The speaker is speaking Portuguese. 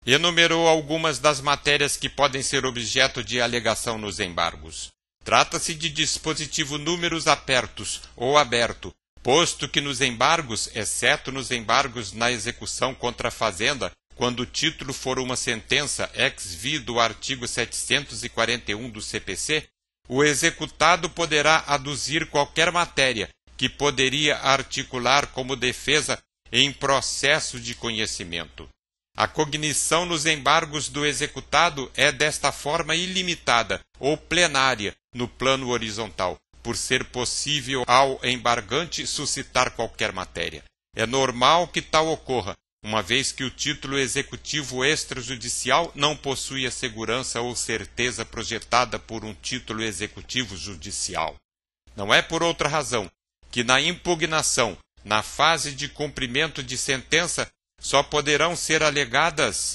Enumerou algumas das matérias que podem ser objeto de alegação nos embargos. Trata-se de dispositivo números apertos ou aberto, posto que nos embargos, exceto nos embargos na execução contra a Fazenda, quando o título for uma sentença ex vi do artigo 741 do CPC, o executado poderá aduzir qualquer matéria que poderia articular como defesa em processo de conhecimento. A cognição nos embargos do executado é desta forma ilimitada ou plenária no plano horizontal, por ser possível ao embargante suscitar qualquer matéria. É normal que tal ocorra, uma vez que o título executivo extrajudicial não possui a segurança ou certeza projetada por um título executivo judicial. Não é por outra razão que na impugnação, na fase de cumprimento de sentença, só poderão ser alegadas